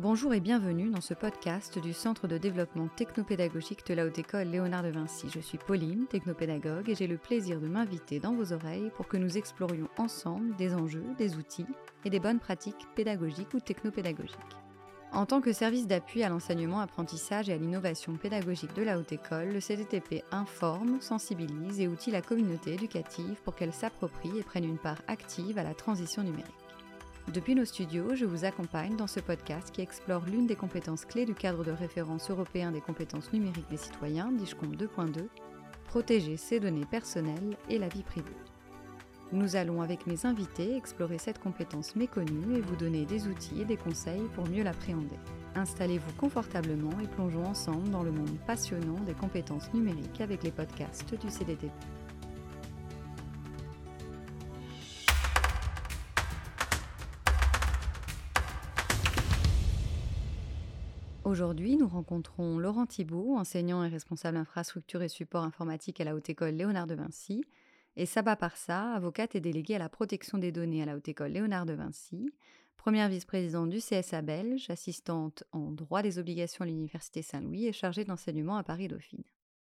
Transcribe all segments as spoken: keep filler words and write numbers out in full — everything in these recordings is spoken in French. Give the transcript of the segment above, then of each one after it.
Bonjour et bienvenue dans ce podcast du Centre de développement technopédagogique de la Haute École Léonard de Vinci. Je suis Pauline, technopédagogue, et j'ai le plaisir de m'inviter dans vos oreilles pour que nous explorions ensemble des enjeux, des outils et des bonnes pratiques pédagogiques ou technopédagogiques. En tant que service d'appui à l'enseignement, apprentissage et à l'innovation pédagogique de la Haute École, le C D T P informe, sensibilise et outille la communauté éducative pour qu'elle s'approprie et prenne une part active à la transition numérique. Depuis nos studios, je vous accompagne dans ce podcast qui explore l'une des compétences clés du cadre de référence européen des compétences numériques des citoyens, DIGCOMP deux point deux, protéger ses données personnelles et la vie privée. Nous allons avec mes invités explorer cette compétence méconnue et vous donner des outils et des conseils pour mieux l'appréhender. Installez-vous confortablement et plongeons ensemble dans le monde passionnant des compétences numériques avec les podcasts du C D T P. Aujourd'hui, nous rencontrons Laurent Thibault, enseignant et responsable infrastructure et support informatique à la Haute École Léonard de Vinci, et Saba Parsa, avocate et déléguée à la protection des données à la Haute École Léonard de Vinci, première vice-présidente du C S A belge, assistante en droit des obligations à l'Université Saint-Louis et chargée de l'enseignement à Paris-Dauphine.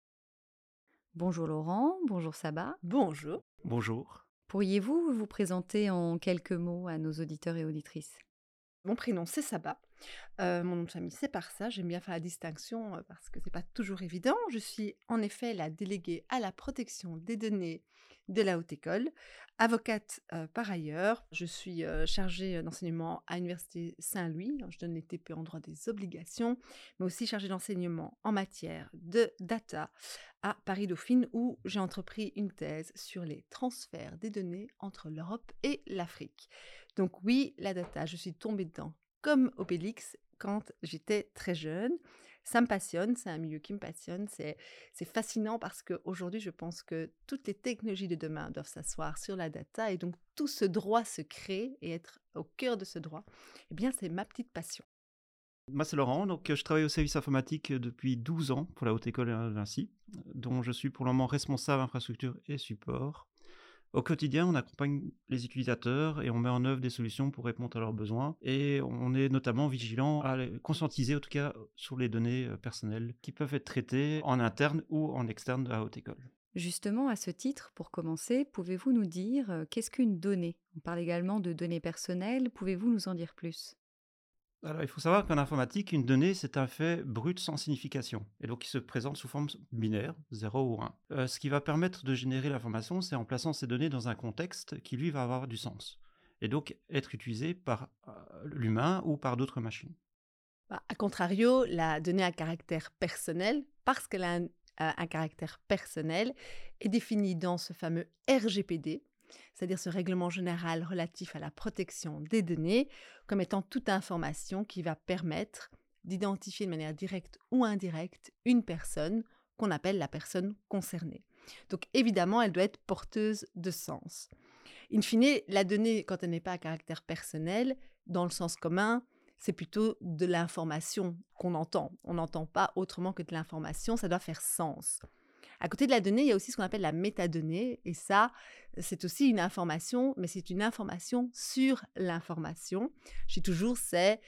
Bonjour Laurent, bonjour Saba. Bonjour. Bonjour. Pourriez-vous vous présenter en quelques mots à nos auditeurs et auditrices ? Mon prénom, c'est Saba. Euh, mon nom de famille, c'est Parsa. J'aime bien faire la distinction euh, parce que c'est pas toujours évident. Je suis en effet la déléguée à la protection des données de la Haute École, avocate euh, par ailleurs. Je suis euh, chargée d'enseignement à l'Université Saint-Louis. Je donne les T P en droit des obligations, mais aussi chargée d'enseignement en matière de data à Paris-Dauphine, où j'ai entrepris une thèse sur les transferts des données entre l'Europe et l'Afrique. Donc oui, la data, je suis tombée dedans comme Obélix quand j'étais très jeune. Ça me passionne, c'est un milieu qui me passionne, c'est, c'est fascinant parce qu'aujourd'hui, je pense que toutes les technologies de demain doivent s'asseoir sur la data et donc tout ce droit se crée et être au cœur de ce droit, eh bien, c'est ma petite passion. Moi, c'est Laurent, donc je travaille au service informatique depuis douze ans pour la Haute École de Vinci, dont je suis pour le moment responsable infrastructure et support. Au quotidien, on accompagne les utilisateurs et on met en œuvre des solutions pour répondre à leurs besoins. Et on est notamment vigilant à les conscientiser, en tout cas, sur les données personnelles qui peuvent être traitées en interne ou en externe de la Haute École. Justement, à ce titre, pour commencer, pouvez-vous nous dire euh, qu'est-ce qu'une donnée ? On parle également de données personnelles, pouvez-vous nous en dire plus ? Alors, il faut savoir qu'en informatique, une donnée, c'est un fait brut sans signification, et donc qui se présente sous forme binaire, zéro ou un. Euh, ce qui va permettre de générer l'information, c'est en plaçant ces données dans un contexte qui, lui, va avoir du sens, et donc être utilisé par euh, l'humain ou par d'autres machines. Bah, a contrario, la donnée à caractère personnel, parce qu'elle a un, un caractère personnel, est définie dans ce fameux R G P D, c'est-à-dire ce règlement général relatif à la protection des données, comme étant toute information qui va permettre d'identifier de manière directe ou indirecte une personne qu'on appelle la personne concernée. Donc évidemment, elle doit être porteuse de sens. In fine, la donnée, quand elle n'est pas à caractère personnel, dans le sens commun, c'est plutôt de l'information qu'on entend. On n'entend pas autrement que de l'information, ça doit faire sens. À côté de la donnée, il y a aussi ce qu'on appelle la métadonnée, et ça, c'est aussi une information, mais c'est une information sur l'information. Je dis toujours, c'est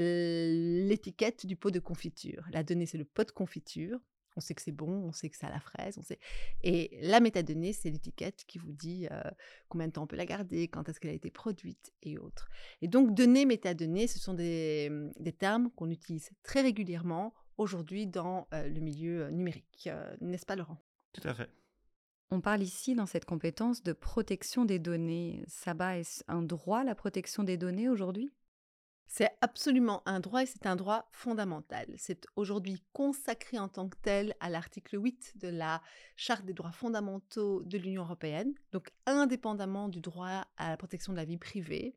l'étiquette du pot de confiture. La donnée, c'est le pot de confiture. On sait que c'est bon, on sait que c'est à la fraise, on sait. Et la métadonnée, c'est l'étiquette qui vous dit euh, combien de temps on peut la garder, quand est-ce qu'elle a été produite et autres. Et donc, données, métadonnées, ce sont des, des termes qu'on utilise très régulièrement aujourd'hui dans euh, le milieu numérique. Euh, n'est-ce pas, Laurent ? Tout à fait. On parle ici, dans cette compétence, de protection des données. Saba, est-ce un droit, la protection des données, aujourd'hui ? C'est absolument un droit et c'est un droit fondamental. C'est aujourd'hui consacré en tant que tel à l'article huit de la Charte des droits fondamentaux de l'Union européenne, donc indépendamment du droit à la protection de la vie privée.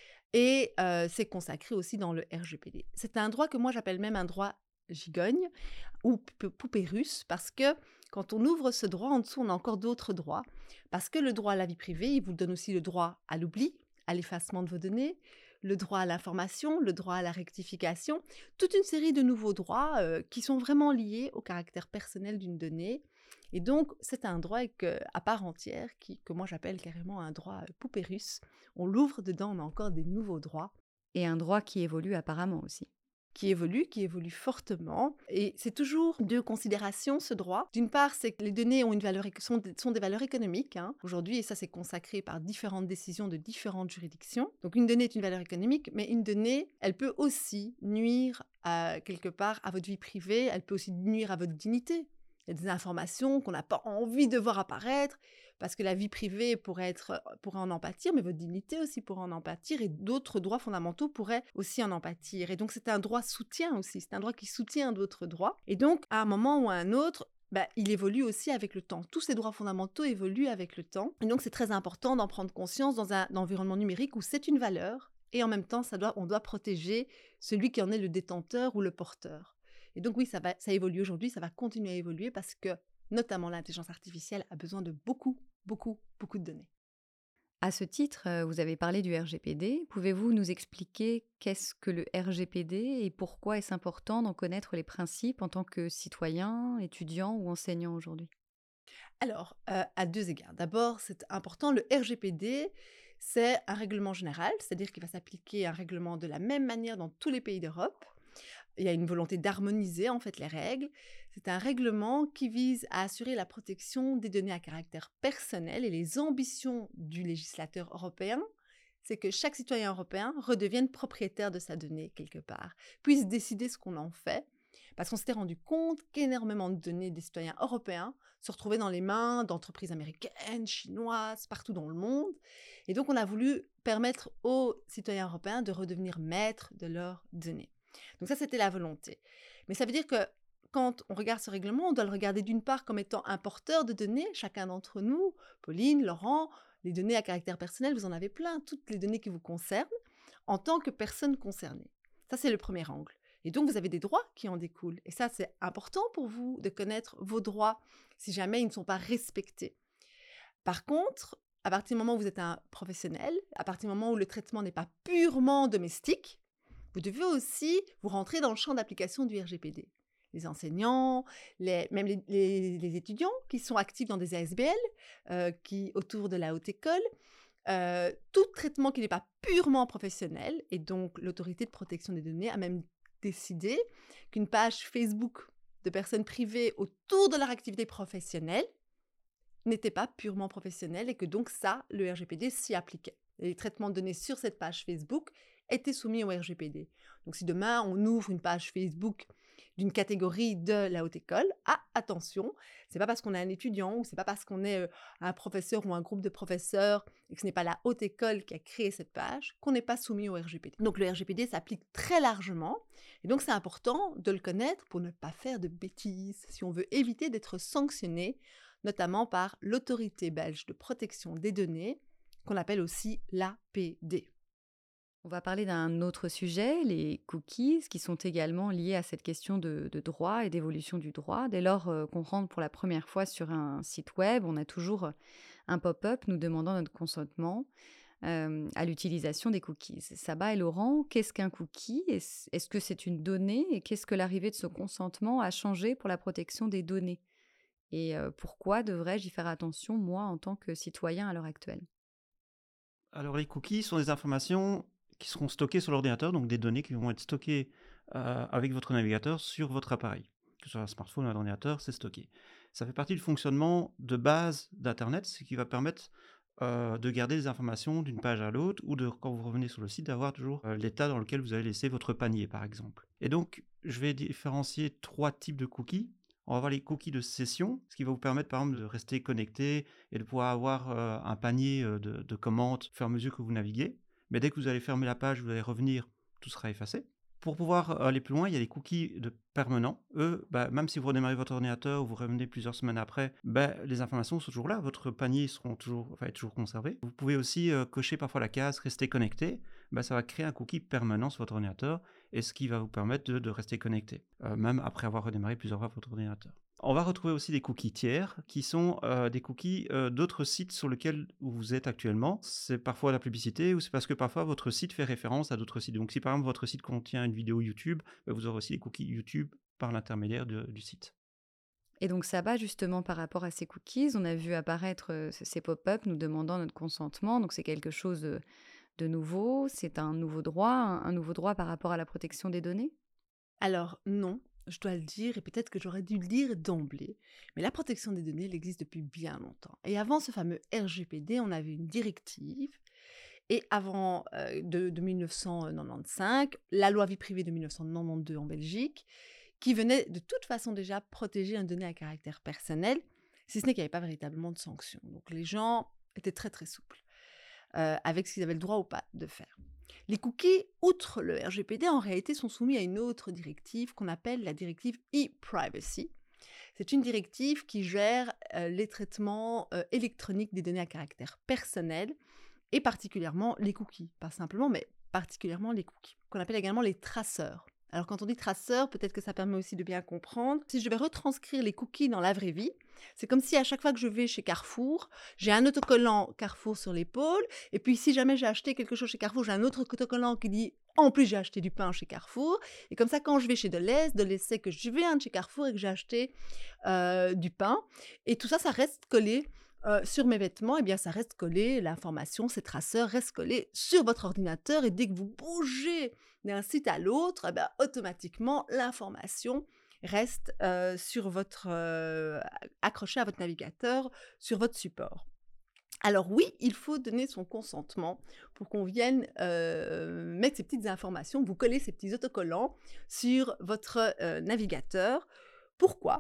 Et euh, c'est consacré aussi dans le R G P D. C'est un droit que moi j'appelle même un droit gigogne ou poupée russe parce que quand on ouvre ce droit, en dessous on a encore d'autres droits. Parce que le droit à la vie privée, il vous donne aussi le droit à l'oubli, à l'effacement de vos données, le droit à l'information, le droit à la rectification, toute une série de nouveaux droits euh, qui sont vraiment liés au caractère personnel d'une donnée. Et donc, c'est un droit que, à part entière, qui, que moi j'appelle carrément un droit euh, poupée russe. On l'ouvre dedans, on a encore des nouveaux droits. Et un droit qui évolue apparemment aussi. qui évolue, qui évolue fortement. Et c'est toujours deux considérations, ce droit. D'une part, c'est que les données ont une valeur, éco- sont, des- sont des valeurs économiques hein, aujourd'hui, et ça, c'est consacré par différentes décisions de différentes juridictions. Donc, une donnée est une valeur économique, mais une donnée, elle peut aussi nuire à, quelque part à votre vie privée, elle peut aussi nuire à votre dignité. Il y a des informations qu'on n'a pas envie de voir apparaître, parce que la vie privée pourrait, être, pourrait en en pâtir, mais votre dignité aussi pourrait en en pâtir, et d'autres droits fondamentaux pourraient aussi en en pâtir. Et donc, c'est un droit soutien aussi, c'est un droit qui soutient d'autres droits. Et donc, à un moment ou à un autre, bah, il évolue aussi avec le temps. Tous ces droits fondamentaux évoluent avec le temps. Et donc, c'est très important d'en prendre conscience dans un environnement numérique où c'est une valeur, et en même temps, ça doit, on doit protéger celui qui en est le détenteur ou le porteur. Et donc oui, ça, va, ça évolue aujourd'hui, ça va continuer à évoluer parce que notamment l'intelligence artificielle a besoin de beaucoup, beaucoup, beaucoup de données. À ce titre, euh, vous avez parlé du R G P D. Pouvez-vous nous expliquer qu'est-ce que le R G P D et pourquoi est-ce important d'en connaître les principes en tant que citoyen, étudiant ou enseignant aujourd'hui? Alors, euh, à deux égards. D'abord, c'est important, le R G P D, c'est un règlement général, c'est-à-dire qu'il va s'appliquer un règlement de la même manière dans tous les pays d'Europe. Il y a une volonté d'harmoniser en fait les règles. C'est un règlement qui vise à assurer la protection des données à caractère personnel et les ambitions du législateur européen, c'est que chaque citoyen européen redevienne propriétaire de sa donnée quelque part, puisse décider ce qu'on en fait, parce qu'on s'était rendu compte qu'énormément de données des citoyens européens se retrouvaient dans les mains d'entreprises américaines, chinoises, partout dans le monde. Et donc on a voulu permettre aux citoyens européens de redevenir maîtres de leurs données. Donc ça, c'était la volonté. Mais ça veut dire que quand on regarde ce règlement, on doit le regarder d'une part comme étant un porteur de données, chacun d'entre nous, Pauline, Laurent, les données à caractère personnel, vous en avez plein, toutes les données qui vous concernent, en tant que personne concernée. Ça, c'est le premier angle. Et donc, vous avez des droits qui en découlent. Et ça, c'est important pour vous de connaître vos droits si jamais ils ne sont pas respectés. Par contre, à partir du moment où vous êtes un professionnel, à partir du moment où le traitement n'est pas purement domestique, vous devez aussi vous rentrer dans le champ d'application du R G P D. Les enseignants, les, même les, les, les étudiants qui sont actifs dans des A S B L, euh, qui, autour de la haute école, euh, tout traitement qui n'est pas purement professionnel, et donc l'autorité de protection des données a même décidé qu'une page Facebook de personnes privées autour de leur activité professionnelle n'était pas purement professionnelle et que donc ça, le R G P D s'y appliquait. Les traitements de données sur cette page Facebook étaient soumis au R G P D. Donc si demain on ouvre une page Facebook d'une catégorie de la haute école, ah attention, c'est pas parce qu'on est un étudiant ou c'est pas parce qu'on est euh, un professeur ou un groupe de professeurs et que ce n'est pas la haute école qui a créé cette page qu'on n'est pas soumis au R G P D. Donc le R G P D s'applique très largement et donc c'est important de le connaître pour ne pas faire de bêtises si on veut éviter d'être sanctionné, notamment par l'autorité belge de protection des données, qu'on appelle aussi l'A P D. On va parler d'un autre sujet, les cookies, qui sont également liés à cette question de, de droit et d'évolution du droit. Dès lors euh, qu'on rentre pour la première fois sur un site web, on a toujours un pop-up nous demandant notre consentement euh, à l'utilisation des cookies. Saba et Laurent, qu'est-ce qu'un cookie? Est-ce, est-ce que c'est une donnée? Et qu'est-ce que l'arrivée de ce consentement a changé pour la protection des données? Et euh, pourquoi devrais-je y faire attention, moi, en tant que citoyen à l'heure actuelle? Alors les cookies sont des informations qui seront stockées sur l'ordinateur, donc des données qui vont être stockées euh, avec votre navigateur sur votre appareil. Que ce soit un smartphone ou un ordinateur, c'est stocké. Ça fait partie du fonctionnement de base d'Internet, ce qui va permettre euh, de garder les informations d'une page à l'autre ou de, quand vous revenez sur le site, d'avoir toujours euh, l'état dans lequel vous avez laissé votre panier, par exemple. Et donc, je vais différencier trois types de cookies. On va avoir les cookies de session, ce qui va vous permettre, par exemple, de rester connecté et de pouvoir avoir euh, un panier euh, de, de commandes au fur et à mesure que vous naviguez. Mais dès que vous allez fermer la page, vous allez revenir, tout sera effacé. Pour pouvoir aller plus loin, il y a les cookies de permanents. Eux, bah, même si vous redémarrez votre ordinateur ou vous revenez plusieurs semaines après, bah, les informations sont toujours là. Votre panier seront toujours, va être toujours conservé. Vous pouvez aussi euh, cocher parfois la case rester connecté. Bah, ça va créer un cookie permanent sur votre ordinateur et ce qui va vous permettre de, de rester connecté, euh, même après avoir redémarré plusieurs fois votre ordinateur. On va retrouver aussi des cookies tiers qui sont euh, des cookies euh, d'autres sites sur lesquels vous êtes actuellement. C'est parfois la publicité ou c'est parce que parfois votre site fait référence à d'autres sites. Donc si par exemple votre site contient une vidéo YouTube, bah, vous aurez aussi des cookies YouTube par l'intermédiaire de, du site. Et donc ça va justement par rapport à ces cookies. On a vu apparaître euh, ces pop-up nous demandant notre consentement. Donc c'est quelque chose de, de nouveau. C'est un nouveau droit, un, un nouveau droit par rapport à la protection des données. Alors non, je dois le dire, et peut-être que j'aurais dû le dire d'emblée, mais la protection des données, elle existe depuis bien longtemps. Et avant ce fameux R G P D, on avait une directive, et avant euh, de, de mille neuf cent quatre-vingt-quinze, la loi vie privée de mille neuf cent quatre-vingt-douze en Belgique, qui venait de toute façon déjà protéger un donné à caractère personnel, si ce n'est qu'il n'y avait pas véritablement de sanctions. Donc les gens étaient très très souples euh, avec ce qu'ils avaient le droit ou pas de faire. Les cookies, outre le R G P D, en réalité sont soumis à une autre directive qu'on appelle la directive e-privacy. C'est une directive qui gère euh, les traitements euh, électroniques des données à caractère personnel et particulièrement les cookies. Pas simplement, mais particulièrement les cookies, qu'on appelle également les traceurs. Alors quand on dit traceur, peut-être que ça permet aussi de bien comprendre. Si je vais retranscrire les cookies dans la vraie vie, c'est comme si à chaque fois que je vais chez Carrefour, j'ai un autocollant Carrefour sur l'épaule, et puis si jamais j'ai acheté quelque chose chez Carrefour, j'ai un autre autocollant qui dit « En plus, j'ai acheté du pain chez Carrefour », et comme ça, quand je vais chez Deleuze, Deleuze sait que je viens de chez Carrefour et que j'ai acheté euh, du pain, et tout ça, ça reste collé Euh, sur mes vêtements, eh bien, ça reste collé, l'information, ces traceurs restent collés sur votre ordinateur, et dès que vous bougez d'un site à l'autre, eh bien, automatiquement, l'information reste euh, sur votre, euh, accrochée à votre navigateur, sur votre support. Alors oui, il faut donner son consentement pour qu'on vienne euh, mettre ces petites informations, vous coller ces petits autocollants sur votre euh, navigateur. Pourquoi ?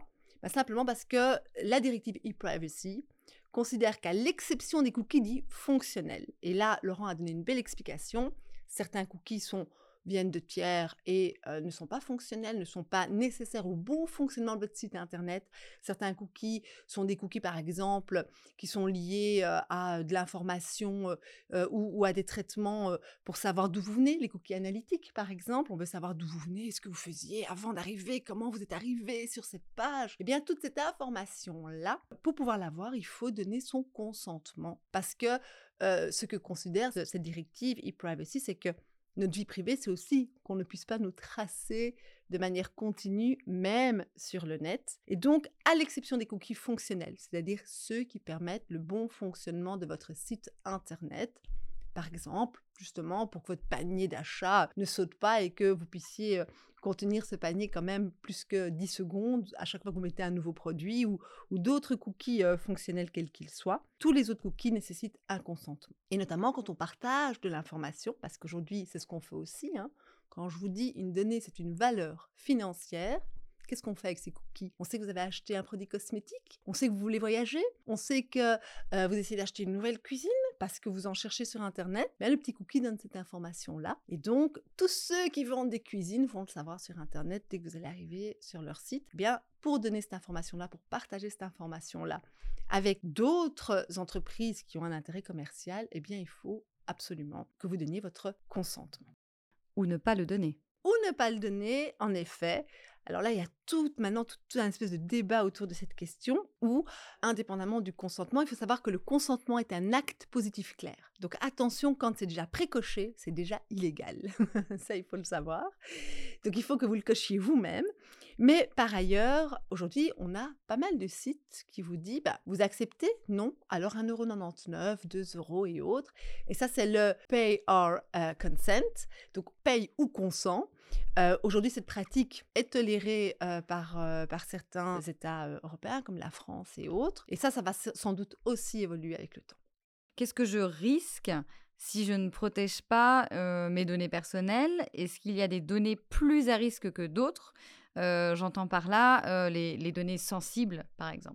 Ben, simplement parce que la directive e-privacy considère qu'à l'exception des cookies dits fonctionnels, et là, Laurent a donné une belle explication, certains cookies sont, viennent de tiers et euh, ne sont pas fonctionnels, ne sont pas nécessaires au bon fonctionnement de votre site internet. Certains cookies sont des cookies, par exemple, qui sont liés euh, à de l'information euh, ou, ou à des traitements euh, pour savoir d'où vous venez, les cookies analytiques, par exemple. On veut savoir d'où vous venez, ce que vous faisiez avant d'arriver, comment vous êtes arrivé sur cette page. Eh bien, toute cette information-là, pour pouvoir l'avoir, il faut donner son consentement. Parce que euh, ce que considère cette directive e-privacy, c'est que notre vie privée, c'est aussi qu'on ne puisse pas nous tracer de manière continue, même sur le net. Et donc, à l'exception des cookies fonctionnels, c'est-à-dire ceux qui permettent le bon fonctionnement de votre site internet, par exemple, justement, pour que votre panier d'achat ne saute pas et que vous puissiez contenir ce panier quand même plus que dix secondes à chaque fois que vous mettez un nouveau produit ou, ou d'autres cookies euh, fonctionnels quels qu'ils soient. Tous les autres cookies nécessitent un consentement. Et notamment quand on partage de l'information, parce qu'aujourd'hui, c'est ce qu'on fait aussi, hein. Quand je vous dis une donnée, c'est une valeur financière, qu'est-ce qu'on fait avec ces cookies ? On sait que vous avez acheté un produit cosmétique, on sait que vous voulez voyager, on sait que euh, vous essayez d'acheter une nouvelle cuisine parce que vous en cherchez sur Internet. Bien, le petit cookie donne cette information-là. Et donc, tous ceux qui vendent des cuisines vont le savoir sur Internet dès que vous allez arriver sur leur site. Bien, pour donner cette information-là, pour partager cette information-là avec d'autres entreprises qui ont un intérêt commercial, eh bien, il faut absolument que vous donniez votre consentement. Ou ne pas le donner. Ou ne pas le donner, en effet. Alors là, il y a tout, maintenant tout un espèce de débat autour de cette question où, indépendamment du consentement, il faut savoir que le consentement est un acte positif clair. Donc attention, quand c'est déjà précoché, c'est déjà illégal. Ça, il faut le savoir. Donc il faut que vous le cochiez vous-même. Mais par ailleurs, aujourd'hui, on a pas mal de sites qui vous disent bah, « vous acceptez ? Non ? Alors un euro quatre-vingt-dix-neuf, deux euros et autres. » Et ça, c'est le « pay or uh, consent », donc paye ou consent. Euh, aujourd'hui, cette pratique est tolérée euh, par, euh, par certains États euh, européens, comme la France et autres. Et ça, ça va sans doute aussi évoluer avec le temps. Qu'est-ce que je risque si je ne protège pas euh, mes données personnelles ? Est-ce qu'il y a des données plus à risque que d'autres ? euh, J'entends par là euh, les, les données sensibles, par exemple.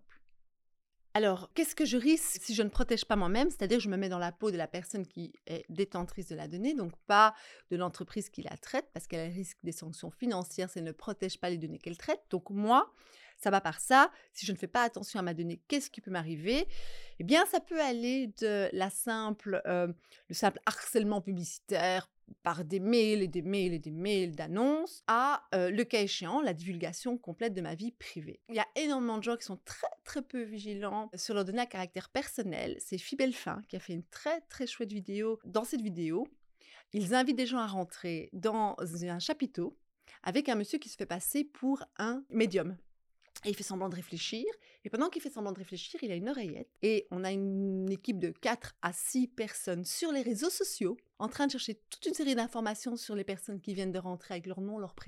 Alors, qu'est-ce que je risque si je ne protège pas moi-même ? C'est-à-dire, je me mets dans la peau de la personne qui est détentrice de la donnée, donc pas de l'entreprise qui la traite, parce qu'elle risque des sanctions financières si elle ne protège pas les données qu'elle traite. Donc moi, ça va par ça. Si je ne fais pas attention à ma donnée, qu'est-ce qui peut m'arriver ? Eh bien, ça peut aller de la simple, euh, le simple harcèlement publicitaire par des mails et des mails et des mails d'annonces, à, euh, le cas échéant, la divulgation complète de ma vie privée. Il y a énormément de gens qui sont très très peu vigilants sur leurs données à caractère personnel. C'est Fibelfin qui a fait une très très chouette vidéo. Dans cette vidéo, ils invitent des gens à rentrer dans un chapiteau avec un monsieur qui se fait passer pour un médium. Et il fait semblant de réfléchir, et pendant qu'il fait semblant de réfléchir, il a une oreillette, et on a une équipe de quatre à six personnes sur les réseaux sociaux, en train de chercher toute une série d'informations sur les personnes qui viennent de rentrer avec leur nom, leur prénom.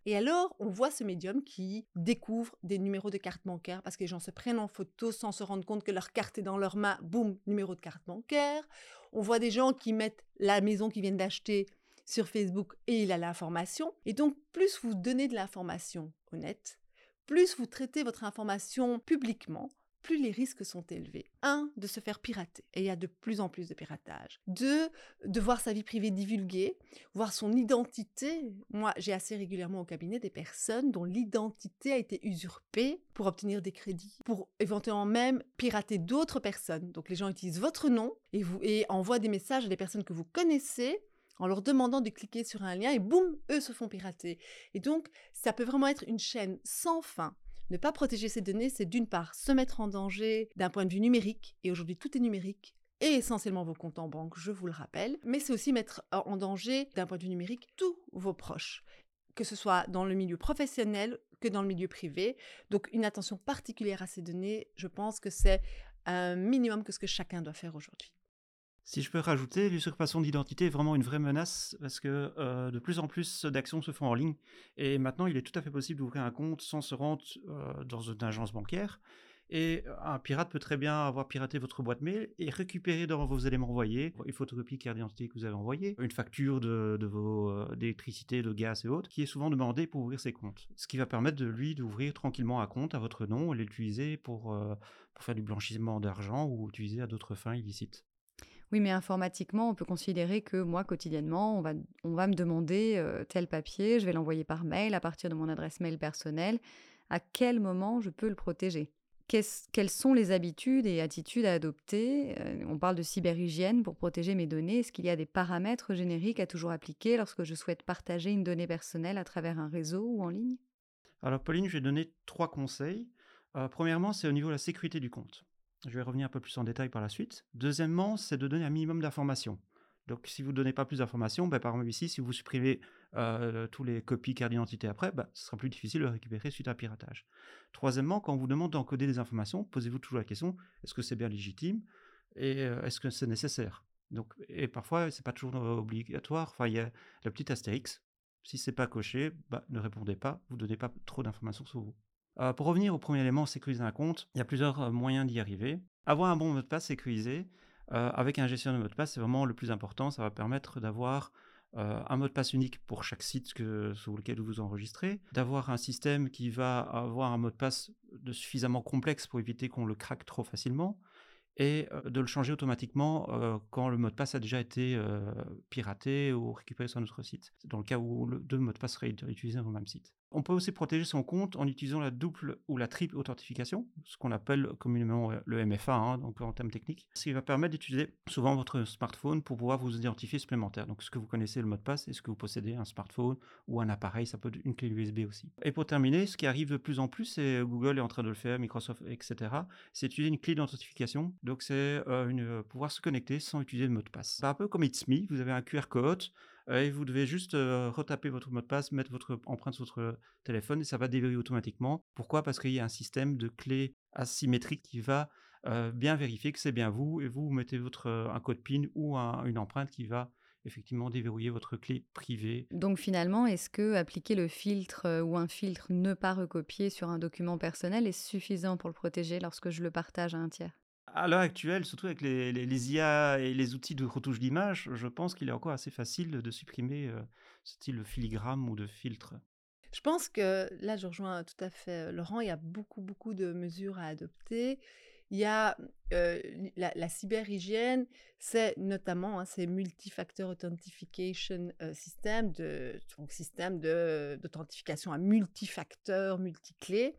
Et alors, on voit ce médium qui découvre des numéros de carte bancaire parce que les gens se prennent en photo sans se rendre compte que leur carte est dans leurs mains. Boum, numéro de carte bancaire. On voit des gens qui mettent la maison qu'ils viennent d'acheter sur Facebook et il a l'information. Et donc, plus vous donnez de l'information honnête, plus vous traitez votre information publiquement, plus les risques sont élevés. Un, de se faire pirater. Et il y a de plus en plus de piratage. Deux, de voir sa vie privée divulguée, voir son identité. Moi, j'ai assez régulièrement au cabinet des personnes dont l'identité a été usurpée pour obtenir des crédits, pour éventuellement même pirater d'autres personnes. Donc les gens utilisent votre nom et, vous, et envoient des messages à des personnes que vous connaissez en leur demandant de cliquer sur un lien et boum, eux se font pirater. Et donc, ça peut vraiment être une chaîne sans fin. Ne pas protéger ces données, c'est d'une part se mettre en danger d'un point de vue numérique, et aujourd'hui tout est numérique, et essentiellement vos comptes en banque, je vous le rappelle, mais c'est aussi mettre en danger d'un point de vue numérique tous vos proches, que ce soit dans le milieu professionnel que dans le milieu privé. Donc une attention particulière à ces données, je pense que c'est un minimum que ce que chacun doit faire aujourd'hui. Si je peux rajouter, l'usurpation d'identité est vraiment une vraie menace parce que euh, de plus en plus d'actions se font en ligne et maintenant il est tout à fait possible d'ouvrir un compte sans se rendre euh, dans une agence bancaire et un pirate peut très bien avoir piraté votre boîte mail et récupérer dans vos éléments envoyés une photocopie carte d'identité que vous avez envoyée, une facture de, de vos euh, d'électricité, de gaz et autres qui est souvent demandée pour ouvrir ses comptes. Ce qui va permettre de lui d'ouvrir tranquillement un compte à votre nom et l'utiliser pour, euh, pour faire du blanchiment d'argent ou utiliser à d'autres fins illicites. Oui, mais informatiquement, on peut considérer que moi, quotidiennement, on va, on va me demander euh, tel papier, je vais l'envoyer par mail à partir de mon adresse mail personnelle. À quel moment je peux le protéger? Qu'est-ce- Quelles sont les habitudes et attitudes à adopter? Euh, On parle de cyberhygiène pour protéger mes données. Est-ce qu'il y a des paramètres génériques à toujours appliquer lorsque je souhaite partager une donnée personnelle à travers un réseau ou en ligne? Alors Pauline, je vais donner trois conseils. Euh, premièrement, c'est au niveau de la sécurité du compte. Je vais revenir un peu plus en détail par la suite. Deuxièmement, c'est de donner un minimum d'informations. Donc si vous ne donnez pas plus d'informations, ben, par exemple ici, si vous supprimez euh, tous les copies carte d'identité après, ben, ce sera plus difficile de récupérer suite à un piratage. Troisièmement, quand on vous demande d'encoder des informations, posez-vous toujours la question, est-ce que c'est bien légitime et euh, est-ce que c'est nécessaire? Donc, et parfois, c'est pas toujours euh, obligatoire. Enfin, il y a le petit astérix. Si c'est pas coché, bah, ne répondez pas, vous donnez pas trop d'informations sur vous. Euh, pour revenir au premier élément, sécuriser un compte, il y a plusieurs euh, moyens d'y arriver. Avoir un bon mot de passe sécurisé, euh, avec un gestionnaire de mot de passe, c'est vraiment le plus important. Ça va permettre d'avoir euh, un mot de passe unique pour chaque site que, sur lequel vous vous enregistrez, d'avoir un système qui va avoir un mot de passe de suffisamment complexe pour éviter qu'on le craque trop facilement, et euh, de le changer automatiquement euh, quand le mot de passe a déjà été euh, piraté ou récupéré sur notre site. C'est dans le cas où le, deux mots de passe seraient utilisés dans le même site. On peut aussi protéger son compte en utilisant la double ou la triple authentification, ce qu'on appelle communément le M F A, hein, donc en termes techniques, ce qui va permettre d'utiliser souvent votre smartphone pour pouvoir vous identifier supplémentaire. Donc, ce que vous connaissez le mot de passe, est-ce que vous possédez un smartphone ou un appareil, ça peut être une clé U S B aussi. Et pour terminer, ce qui arrive de plus en plus, et Google est en train de le faire, Microsoft, et cetera, c'est utiliser une clé d'authentification. Donc, c'est euh, une, euh, pouvoir se connecter sans utiliser le mot de passe. C'est un peu comme It's Me, vous avez un Q R code, et vous devez juste euh, retaper votre mot de passe, mettre votre empreinte sur votre téléphone et ça va déverrouiller automatiquement. Pourquoi? Parce qu'il y a un système de clés asymétrique qui va euh, bien vérifier que c'est bien vous et vous, vous mettez votre, euh, un code PIN ou un- une empreinte qui va effectivement déverrouiller votre clé privée. Donc finalement, est-ce que appliquer le filtre euh, ou un filtre ne pas recopier sur un document personnel est suffisant pour le protéger lorsque je le partage à un tiers? À l'heure actuelle, surtout avec les, les- les I A et les outils de retouche d'image, je pense qu'il est encore assez facile de supprimer euh, ce style de filigrane ou de filtre. Je pense que là, je rejoins tout à fait euh, Laurent, il y a beaucoup, beaucoup de mesures à adopter. Il y a euh, la, la cyberhygiène, c'est notamment hein, ces multifactor authentication euh, système, de, donc système de- d'authentification à multifacteurs, multiclés.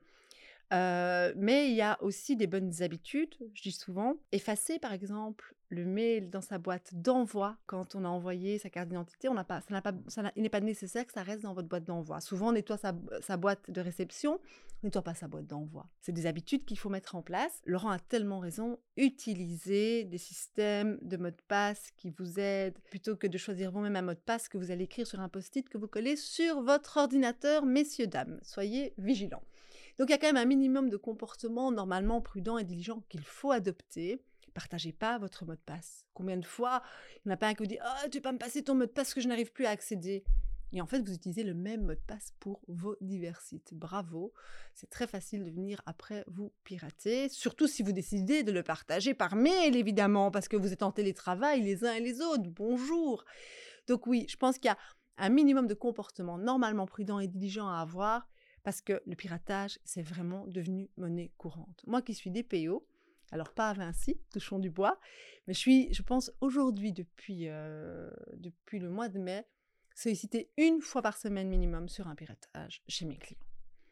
Euh, mais il y a aussi des bonnes habitudes, je dis souvent. Effacer, par exemple, le mail dans sa boîte d'envoi quand on a envoyé sa carte d'identité. On n'a pas, ça n'a pas, ça n'a- il n'est pas nécessaire que ça reste dans votre boîte d'envoi. Souvent, on nettoie sa, sa boîte de réception, on nettoie pas sa boîte d'envoi. C'est des habitudes qu'il faut mettre en place. Laurent a tellement raison. Utilisez des systèmes de mots de passe qui vous aident plutôt que de choisir vous-même un mot de passe que vous allez écrire sur un post-it que vous collez sur votre ordinateur, messieurs, dames. Soyez vigilants. Donc, il y a quand même un minimum de comportement normalement prudent et diligent qu'il faut adopter. Partagez pas votre mot de passe. Combien de fois, il n'y en a pas un qui vous dit « Ah, tu peux pas me passer ton mot de passe que je n'arrive plus à accéder ?» Et en fait, vous utilisez le même mot de passe pour vos divers sites. Bravo, c'est très facile de venir après vous pirater, surtout si vous décidez de le partager par mail, évidemment, parce que vous êtes en télétravail les uns et les autres. Bonjour. Donc oui, je pense qu'il y a un minimum de comportement normalement prudent et diligent à avoir, parce que le piratage, c'est vraiment devenu monnaie courante. Moi qui suis D P O, alors pas à Vinci, touchons du bois, mais je suis, je pense, aujourd'hui, depuis, euh, depuis le mois de mai, sollicitée une fois par semaine minimum sur un piratage chez mes clients.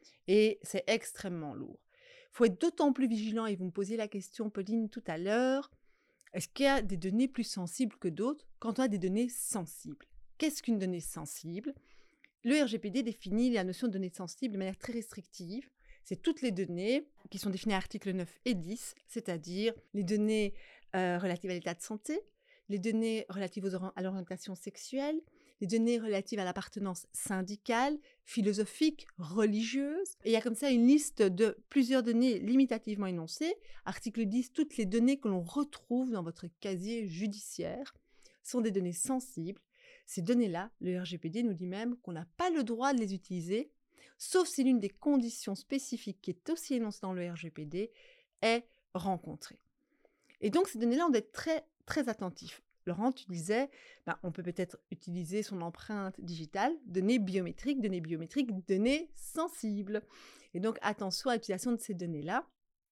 Et c'est extrêmement lourd. Il faut être d'autant plus vigilant, et vous me posiez la question, Pauline, tout à l'heure, est-ce qu'il y a des données plus sensibles que d'autres quand on a des données sensibles? Qu'est-ce qu'une donnée sensible? Le R G P D définit la notion de données sensibles de manière très restrictive. C'est toutes les données qui sont définies à articles neuf et dix, c'est-à-dire les données euh, relatives à l'état de santé, les données relatives aux or- à l'orientation sexuelle, les données relatives à l'appartenance syndicale, philosophique, religieuse. Et il y a comme ça une liste de plusieurs données limitativement énoncées. Article dix, toutes les données que l'on retrouve dans votre casier judiciaire sont des données sensibles. Ces données-là, le R G P D nous dit même qu'on n'a pas le droit de les utiliser, sauf si l'une des conditions spécifiques qui est aussi énoncée dans le R G P D est rencontrée. Et donc, ces données-là, on doit être très, très attentif. Laurent, tu disais, ben, on peut peut-être utiliser son empreinte digitale, données biométriques, données biométriques, données sensibles. Et donc, attention à l'utilisation de ces données-là.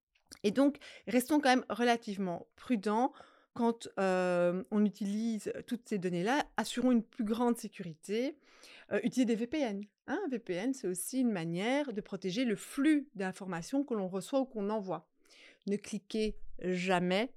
Et donc, restons quand même relativement prudents quand euh, on utilise toutes ces données-là. Assurons une plus grande sécurité. Euh, utilisez des V P N. Hein, un V P N, c'est aussi une manière de protéger le flux d'informations que l'on reçoit ou qu'on envoie. Ne cliquez jamais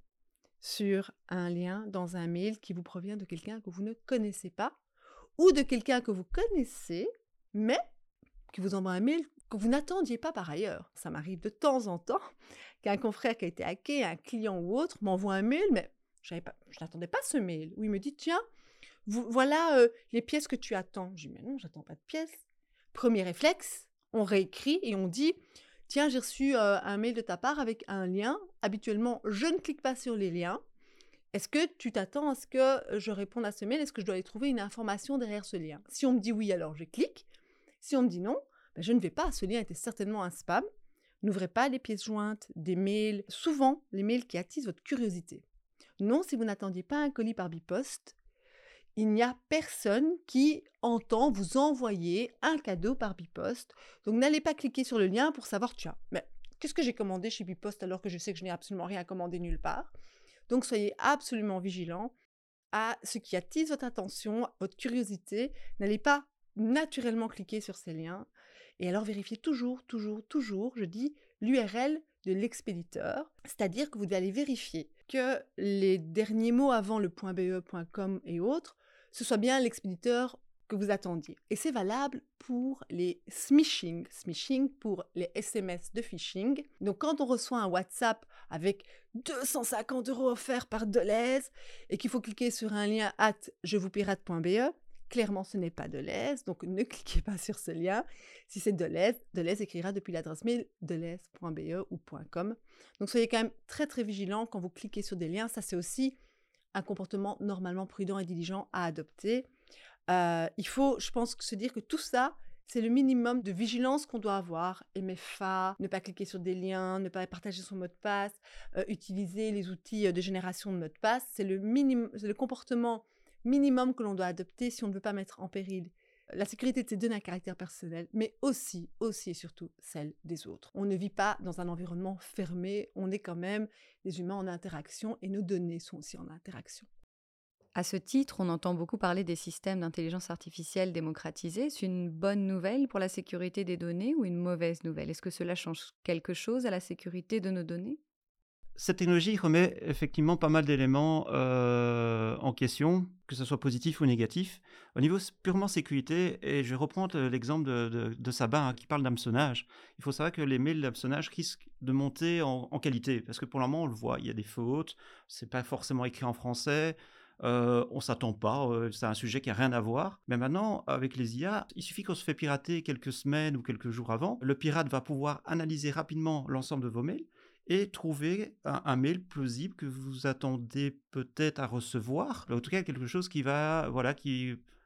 sur un lien dans un mail qui vous provient de quelqu'un que vous ne connaissez pas ou de quelqu'un que vous connaissez, mais qui vous envoie un mail que vous n'attendiez pas par ailleurs. Ça m'arrive de temps en temps qu'un confrère qui a été hacké, un client ou autre, m'envoie un mail, mais j'avais pas, je n'attendais pas ce mail, où il me dit « Tiens, vous, voilà euh, les pièces que tu attends. » Je dis « Mais non, j'attends pas de pièces. » Premier réflexe, on réécrit et on dit « Tiens, j'ai reçu euh, un mail de ta part avec un lien. Habituellement, je ne clique pas sur les liens. Est-ce que tu t'attends à ce que je réponde à ce mail? Est-ce que je dois aller trouver une information derrière ce lien? » Si on me dit oui, alors je clique. Si on me dit non, ben je ne vais pas. Ce lien était certainement un spam. N'ouvrez pas les pièces jointes, des mails, souvent les mails qui attisent votre curiosité. Non, si vous n'attendiez pas un colis par Bipost, il n'y a personne qui entend vous envoyer un cadeau par Bipost. Donc n'allez pas cliquer sur le lien pour savoir, tiens, mais qu'est-ce que j'ai commandé chez Bipost alors que je sais que je n'ai absolument rien commandé nulle part. Donc soyez absolument vigilants à ce qui attise votre attention, votre curiosité. N'allez pas naturellement cliquer sur ces liens. Et alors vérifiez toujours, toujours, toujours, je dis, l'U R L de l'expéditeur. C'est-à-dire que vous devez aller vérifier que les derniers mots avant le .be, .com et autres, ce soit bien l'expéditeur que vous attendiez. Et c'est valable pour les smishing, smishing pour les S M S de phishing. Donc quand on reçoit un WhatsApp avec deux cent cinquante euros offerts par Deleuze et qu'il faut cliquer sur un lien at je vous pirate point b e, clairement ce n'est pas Deleuze, donc ne cliquez pas sur ce lien. Si c'est Deleuze, Deleuze écrira depuis l'adresse mail deleuze point b e ou .com. Donc soyez quand même très très vigilants quand vous cliquez sur des liens. Ça c'est aussi un comportement normalement prudent et diligent à adopter. Euh, il faut, je pense, se dire que tout ça, c'est le minimum de vigilance qu'on doit avoir. M F A, ne pas cliquer sur des liens, ne pas partager son mot de passe, euh, utiliser les outils de génération de mots de passe. C'est le, minimum, c'est le comportement minimum que l'on doit adopter si on ne veut pas mettre en péril la sécurité de ses données à caractère personnel, mais aussi, aussi et surtout celle des autres. On ne vit pas dans un environnement fermé, on est quand même des humains en interaction et nos données sont aussi en interaction. À ce titre, on entend beaucoup parler des systèmes d'intelligence artificielle démocratisés. C'est une bonne nouvelle pour la sécurité des données ou une mauvaise nouvelle? Est-ce que cela change quelque chose à la sécurité de nos données? Cette technologie remet effectivement pas mal d'éléments euh, en question, que ce soit positif ou négatif. Au niveau purement sécurité, et je vais reprendre l'exemple de, de, de Sabah hein, qui parle d'hameçonnage. Il faut savoir que les mails d'hameçonnage risquent de monter en, en qualité, parce que pour le moment, on le voit, il y a des fautes, c'est pas forcément écrit en français, euh, on s'attend pas, euh, c'est un sujet qui n'a rien à voir. Mais maintenant, avec les I A, il suffit qu'on se fait pirater quelques semaines ou quelques jours avant, le pirate va pouvoir analyser rapidement l'ensemble de vos mails, et trouver un, un mail plausible que vous attendez peut-être à recevoir, en tout cas quelque chose qui va, voilà, qui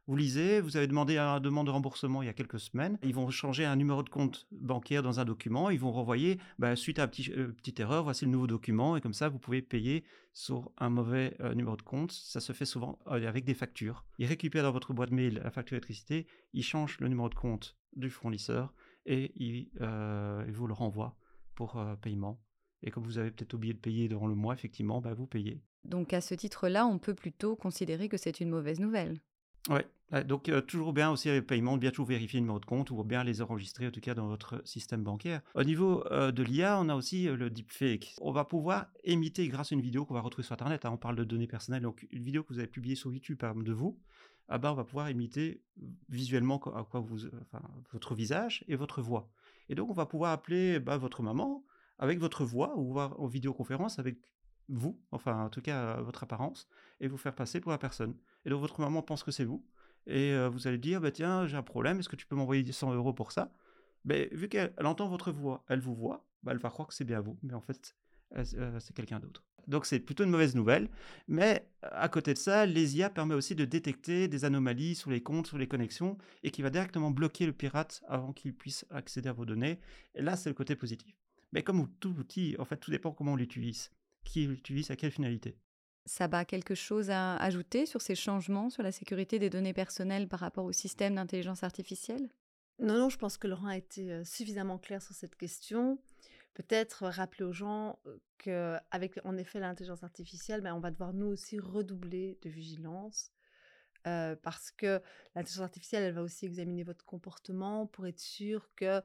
Vous lisez, vous avez demandé un demande de remboursement il y a quelques semaines. Ils vont changer un numéro de compte bancaire dans un document. Ils vont renvoyer, bah, suite à une petit, euh, petite erreur, voici le nouveau document. Et comme ça, vous pouvez payer sur un mauvais euh, numéro de compte. Ça se fait souvent euh, avec des factures. Ils récupèrent dans votre boîte mail la facture d'électricité. Ils changent le numéro de compte du fournisseur et ils, euh, ils vous le renvoient pour euh, paiement. Et comme vous avez peut-être oublié de payer durant le mois, effectivement, bah, vous payez. Donc à ce titre-là, on peut plutôt considérer que c'est une mauvaise nouvelle. Ouais, ouais, donc heu, toujours bien aussi avec le paiement, bien toujours vérifier le numéro de compte ou bien les enregistrer en tout cas dans votre système bancaire. Au niveau, heu, de l'I A, on a aussi, heu, le deepfake. On va pouvoir imiter grâce à une vidéo qu'on va retrouver sur internet, hein, on parle de données personnelles, donc une vidéo que vous avez publiée sur YouTube par exemple de vous, ah bah, on va pouvoir imiter visuellement co à quoi vous enfin votre visage et votre voix. Et donc on va pouvoir appeler, bah, votre maman avec votre voix ou voir en vidéoconférence avec vous, enfin en tout cas, heu, votre apparence et vous faire passer pour la personne. Et donc votre maman pense que c'est vous et heu, vous allez dire: «Bah, tiens, j'ai un problème, est-ce que tu peux m'envoyer cent euros pour ça?» Beh, vu qu'elle elle entend votre voix, elle vous voit, bah, elle va croire que c'est bien vous, mais en fait, heu, c heu, c'est quelqu'un d'autre. Donc c'est plutôt une mauvaise nouvelle, mais à côté de ça, les I A permet aussi de détecter des anomalies sur les comptes, sur les connexions et qui va directement bloquer le pirate avant qu'il puisse accéder à vos données et là, c'est le côté positif. Mais comme tout outil, en fait, tout dépend comment on l'utilise. Qui l'utilise, à quelle finalité. Saba, quelque chose à ajouter sur ces changements sur la sécurité des données personnelles par rapport au système d'intelligence artificielle? Non, non, je pense que Laurent a été euh, suffisamment clair sur cette question. Peut-être euh, rappeler aux gens euh, qu'avec en effet l'intelligence artificielle, ben, on va devoir nous aussi redoubler de vigilance euh, parce que l'intelligence artificielle, elle va aussi examiner votre comportement pour être sûr que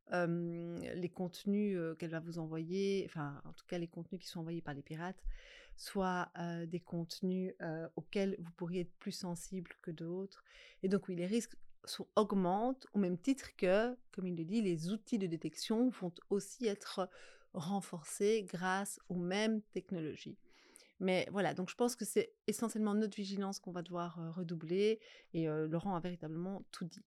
euh, les contenus euh, qu'elle va vous envoyer, enfin en tout cas les contenus qui sont envoyés par les pirates, soient euh, des contenus euh, auxquels vous pourriez être plus sensible que d'autres. Et donc oui, les risques sont, augmentent au même titre que, comme il le dit, les outils de détection vont aussi être renforcés grâce aux mêmes technologies. Mais voilà, donc je pense que c'est essentiellement notre vigilance qu'on va devoir euh, redoubler et euh, Laurent a véritablement tout dit.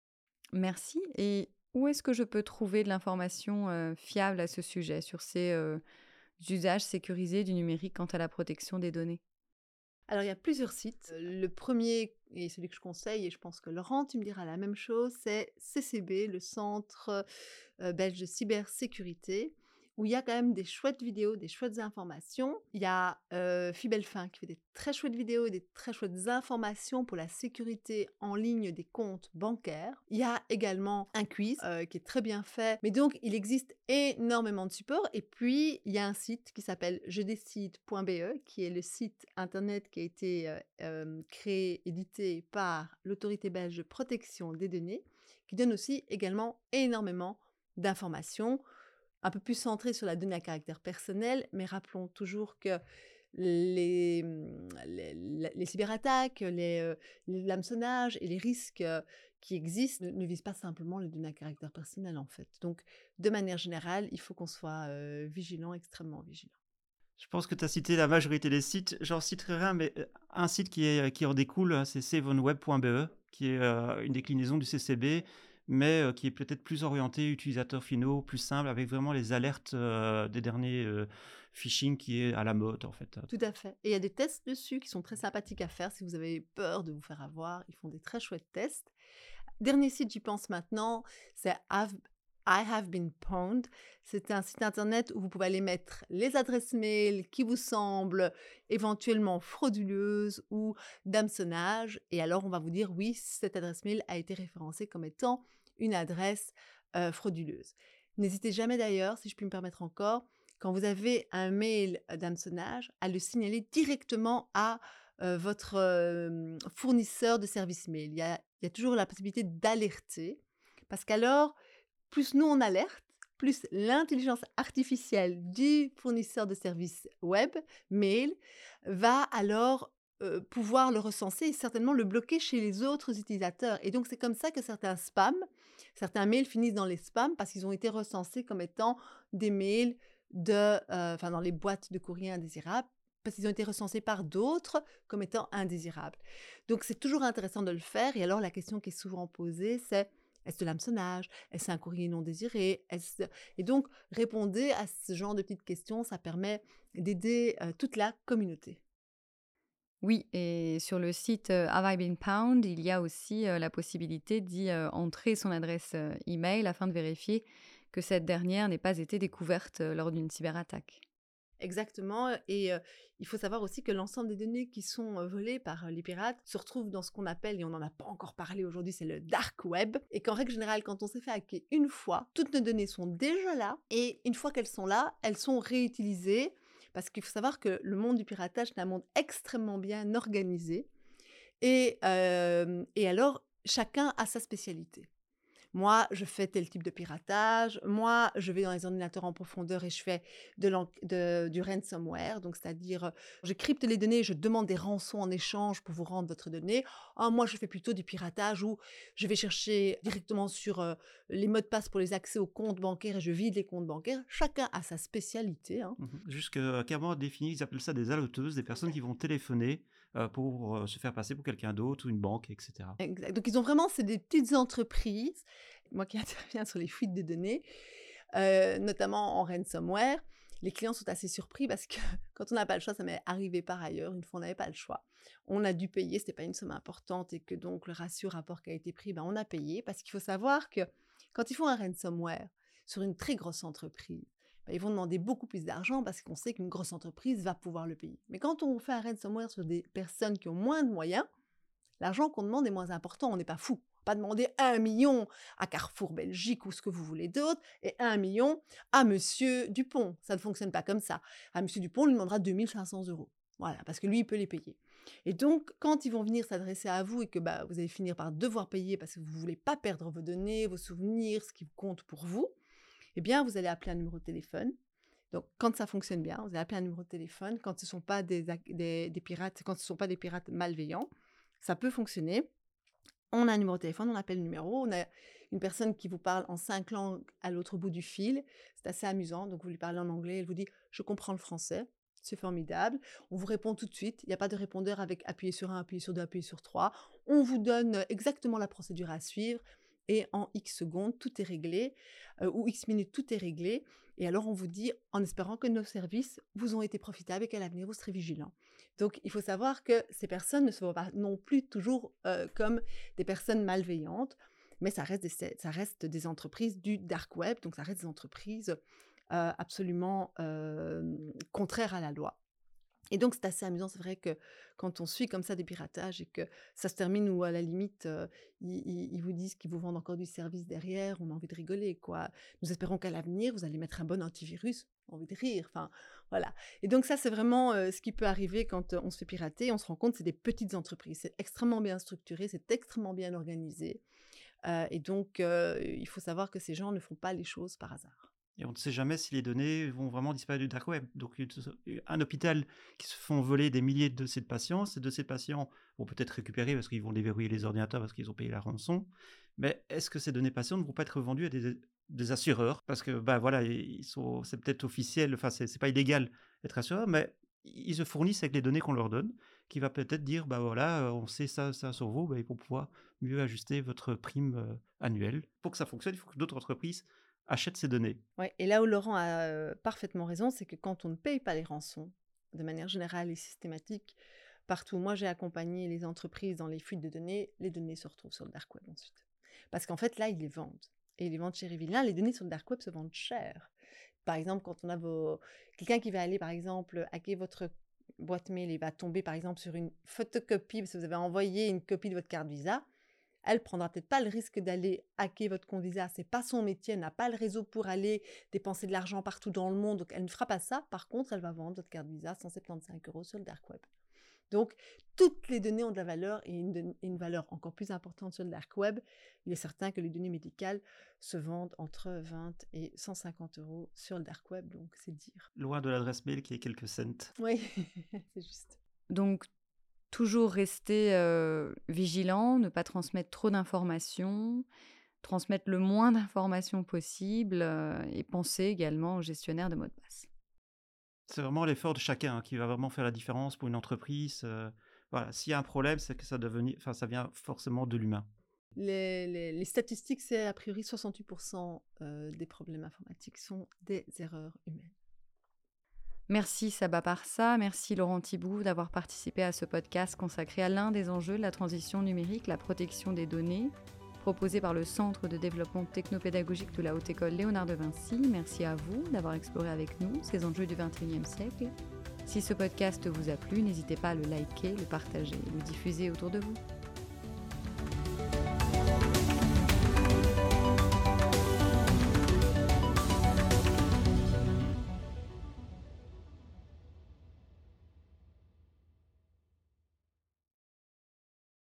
Merci. Et où est-ce que je peux trouver de l'information euh, fiable à ce sujet, sur ces euh, usages sécurisés du numérique quant à la protection des données? Alors, il y a plusieurs sites. Euh, Le premier, et celui que je conseille, et je pense que Laurent, tu me diras la même chose, c'est C C B, le Centre euh, belge de cybersécurité, où il y a quand même des chouettes vidéos, des chouettes informations. Il y a euh, Fibelfin qui fait des très chouettes vidéos et des très chouettes informations pour la sécurité en ligne des comptes bancaires. Il y a également un quiz euh, qui est très bien fait. Mais donc, il existe énormément de supports. Et puis, il y a un site qui s'appelle je décide point b e, qui est le site internet qui a été euh, euh, créé, édité par l'autorité belge de protection des données, qui donne aussi également énormément d'informations, un peu plus centrées sur la donnée à caractère personnel, mais rappelons toujours que les, mmh, les, les cyberattaques, les, euh, les l'hameçonnage et les risques euh, qui existent ne, ne visent pas simplement les données à caractère personnel en fait. Donc, de manière générale, il faut qu'on soit euh, vigilant, extrêmement vigilant. Je pense que tu as cité la majorité des sites. J'en citerai un, mais euh, un site qui, est, qui en découle, hein, c'est savenweb point b e, qui est euh, une déclinaison du C C B, mais euh, qui est peut-être plus orienté utilisateurs finaux, plus simple, avec vraiment les alertes euh, des derniers euh, phishing qui est à la mode en fait. Tout à fait. Et il y a des tests dessus qui sont très sympathiques à faire si vous avez peur de vous faire avoir. Ils font des très chouettes tests. Dernier site, j'y pense maintenant, c'est Have- I Have Been Pwned. C'est un site internet où vous pouvez aller mettre les adresses mail qui vous semblent éventuellement frauduleuses ou d'hameçonnage. Et alors, on va vous dire, oui, cette adresse mail a été référencée comme étant une adresse euh, frauduleuse. N'hésitez jamais d'ailleurs, si je puis me permettre encore, quand vous avez un mail d'hameçonnage, à le signaler directement à euh, votre euh, fournisseur de services mail. Il y a, il y a toujours la possibilité d'alerter, parce qu'alors, plus nous on alerte, plus l'intelligence artificielle du fournisseur de services web, mail, va alors euh, pouvoir le recenser et certainement le bloquer chez les autres utilisateurs. Et donc c'est comme ça que certains spams, certains mails finissent dans les spams parce qu'ils ont été recensés comme étant des mails de, euh, enfin dans les boîtes de courrier indésirables, parce qu'ils ont été recensés par d'autres comme étant indésirables. Donc c'est toujours intéressant de le faire. Et alors la question qui est souvent posée, c'est est-ce de l'hameçonnage? Est-ce un courrier non désiré? Est-ce... Et donc répondez à ce genre de petites questions, ça permet d'aider euh, toute la communauté. Oui, et sur le site euh, Have I Been Pwned, il y a aussi euh, la possibilité d'y euh, entrer son adresse euh, email afin de vérifier que cette dernière n'ait pas été découverte euh, lors d'une cyberattaque. Exactement, et euh, il faut savoir aussi que l'ensemble des données qui sont euh, volées par euh, les pirates se retrouvent dans ce qu'on appelle, et on n'en a pas encore parlé aujourd'hui, c'est le dark web, et qu'en règle générale, quand on s'est fait hacker une fois, toutes nos données sont déjà là, et une fois qu'elles sont là, elles sont réutilisées, parce qu'il faut savoir que le monde du piratage est un monde extrêmement bien organisé, et, euh, et alors chacun a sa spécialité. Moi, je fais tel type de piratage. Moi, je vais dans les ordinateurs en profondeur et je fais de l'en- de- du ransomware. Donc, c'est-à-dire, euh, je crypte les données, je demande des rançons en échange pour vous rendre votre donnée. Ah, moi, je fais plutôt du piratage où je vais chercher directement sur euh, les mots de passe pour les accès aux comptes bancaires et je vide les comptes bancaires. Chacun a sa spécialité, hein. Mhm. Jusque euh, clairement défini, ils appellent ça des haloteuses, des personnes qui vont téléphoner euh, pour euh, se faire passer pour quelqu'un d'autre ou une banque, et cetera. Exact. Donc, ils ont vraiment, c'est des petites entreprises. Moi qui interviens sur les fuites de données, euh, notamment en ransomware, les clients sont assez surpris parce que quand on n'a pas le choix, ça m'est arrivé par ailleurs, une fois on n'avait pas le choix. On a dû payer, c'était pas une somme importante et que donc le ratio rapport qui a été pris, ben on a payé parce qu'il faut savoir que quand ils font un ransomware sur une très grosse entreprise, ben ils vont demander beaucoup plus d'argent parce qu'on sait qu'une grosse entreprise va pouvoir le payer. Mais quand on fait un ransomware sur des personnes qui ont moins de moyens, l'argent qu'on demande est moins important, on n'est pas fou. Pas demander un million à Carrefour Belgique ou ce que vous voulez d'autre et un million à Monsieur Dupont. Ça ne fonctionne pas comme ça. À Monsieur Dupont, on lui demandera deux mille cinq cents euros. Voilà, parce que lui, il peut les payer. Et donc, quand ils vont venir s'adresser à vous et que bah, vous allez finir par devoir payer parce que vous ne voulez pas perdre vos données, vos souvenirs, ce qui compte pour vous, eh bien, vous allez appeler un numéro de téléphone. Donc, quand ça fonctionne bien, vous allez appeler un numéro de téléphone. Quand ce ne sont pas des, des, des pirates, quand ce sont pas des pirates malveillants, ça peut fonctionner. On a un numéro de téléphone, on appelle le numéro, on a une personne qui vous parle en cinq langues à l'autre bout du fil. C'est assez amusant. Donc, vous lui parlez en anglais, elle vous dit « je comprends le français ». C'est formidable. On vous répond tout de suite. Il n'y a pas de répondeur avec appuyer sur un, appuyer sur deux, appuyer sur trois. On vous donne exactement la procédure à suivre et en X secondes, tout est réglé, euh, ou X minutes, tout est réglé. Et alors, on vous dit, en espérant que nos services vous ont été profitables et qu'à l'avenir, vous serez vigilants. Donc, il faut savoir que ces personnes ne se voient pas non plus toujours euh, comme des personnes malveillantes, mais ça reste des, ça reste des entreprises du dark web, donc ça reste des entreprises euh, absolument euh, contraires à la loi. Et donc, c'est assez amusant, c'est vrai que quand on suit comme ça des piratages et que ça se termine où, à la limite, euh, ils, ils- ils vous disent qu'ils vous vendent encore du service derrière, on a envie de rigoler, quoi. Nous espérons qu'à l'avenir, vous allez mettre un bon antivirus, on a envie de rire, enfin, voilà. Et donc, ça, c'est vraiment euh, ce qui peut arriver quand euh, on se fait pirater. On se rend compte que c'est des petites entreprises, c'est extrêmement bien structuré, c'est extrêmement bien organisé. Euh, et donc, euh, il faut savoir que ces gens ne font pas les choses par hasard. Et on ne sait jamais si les données vont vraiment disparaître du dark web. Donc, une- un hôpital qui se font voler des milliers de dossiers de patients, ces dossiers de patients vont peut-être récupérer parce qu'ils vont déverrouiller les ordinateurs parce qu'ils ont payé la rançon. Mais est-ce que ces données patients ne vont pas être revendues à des, des assureurs? Parce que, bah voilà, ils sont, c'est peut-être officiel, enfin, c'est c'est pas illégal d'être assureur, mais ils se fournissent avec les données qu'on leur donne, qui va peut-être dire, bah voilà, euh, on sait ça, ça sur vous, bah, pour pouvoir mieux ajuster votre prime euh, annuelle. Pour que ça fonctionne, il faut que d'autres entreprises achètent ces données. Ouais, et là où Laurent a euh, parfaitement raison, c'est que quand on ne paye pas les rançons, de manière générale et systématique, partout, moi j'ai accompagné les entreprises dans les fuites de données, les données se retrouvent sur le dark web ensuite. Parce qu'en fait, là, ils les vendent. Et ils les vendent chez Rivillain, les données sur le dark web se vendent cher. Par exemple, quand on a vos... quelqu'un qui va aller, par exemple, hacker votre boîte mail et va tomber, par exemple, sur une photocopie, parce que vous avez envoyé une copie de votre carte Visa, elle prendra peut-être pas le risque d'aller hacker votre compte Visa, c'est pas son métier, elle n'a pas le réseau pour aller dépenser de l'argent partout dans le monde, donc elle ne fera pas ça. Par contre, elle va vendre votre carte Visa cent soixante-quinze euros sur le dark web. Donc, toutes les données ont de la valeur et une, une valeur encore plus importante sur le dark web. Il est certain que les données médicales se vendent entre vingt et cent cinquante euros sur le dark web, donc c'est dire. Loin de l'adresse mail qui est quelques cents. Oui, c'est juste. Donc, toujours rester euh, vigilant, ne pas transmettre trop d'informations, transmettre le moins d'informations possible euh, et penser également au gestionnaire de mots de passe. C'est vraiment l'effort de chacun hein, qui va vraiment faire la différence pour une entreprise. euh, voilà, s'il y a un problème, c'est que ça, devenir, enfin, ça vient forcément de l'humain. Les, les- les statistiques, c'est a priori soixante-huit pour cent euh, des problèmes informatiques sont des erreurs humaines. Merci Saba Parsa, merci Laurent Thiboux d'avoir participé à ce podcast consacré à l'un des enjeux de la transition numérique, la protection des données, proposé par le Centre de développement technopédagogique de la Haute École Léonard de Vinci. Merci à vous d'avoir exploré avec nous ces enjeux du vingt et unième siècle. Si ce podcast vous a plu, n'hésitez pas à le liker, le partager et le diffuser autour de vous.